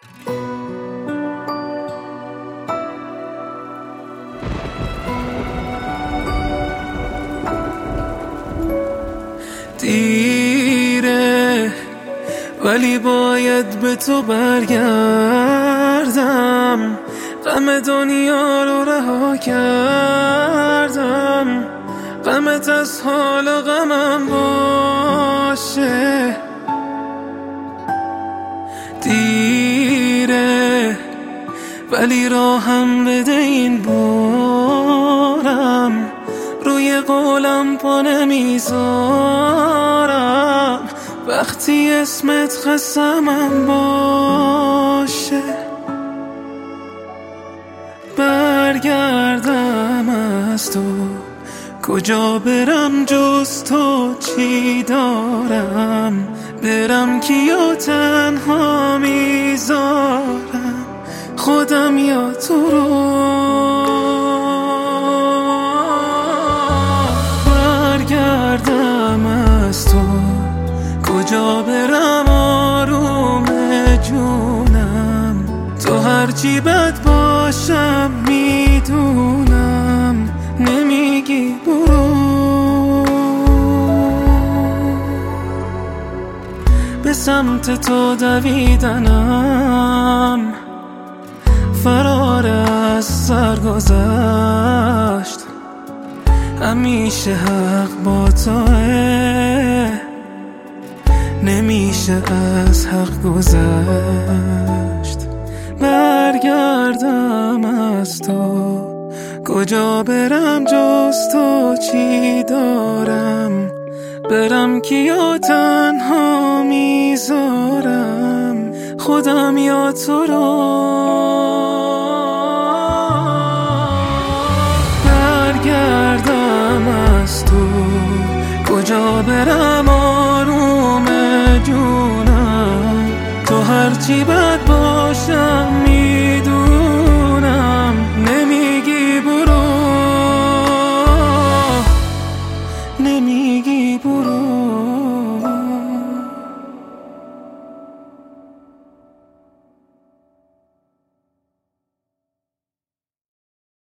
دیره ولی باید به تو برگردم، غم دنیا رو رها کردم، غمت از حال غمم باشه. دیره ولی راهم بده این بارم، روی قولم پا نمیذارم، وقتی اسمت قسمم باشه. برگردم از تو کجا برم جز تو، چی دارم برم کیا تنها میذارم، خودم یا تو رو. برگردم از تو کجا برم آروم جونم، تو هرچی بد باشم میدونم، نمیگی برو. به سمت تو دویدنم فرار از سرگذشت، همیشه حق با توه، نمیشه از حق گذشت. برگردم از تو کجا برم جز تو، چی دارم برم کیا تنها میذارم، خودم یا تو رو. برگردم از تو کجا برم آروم جونم، تو هرچی بد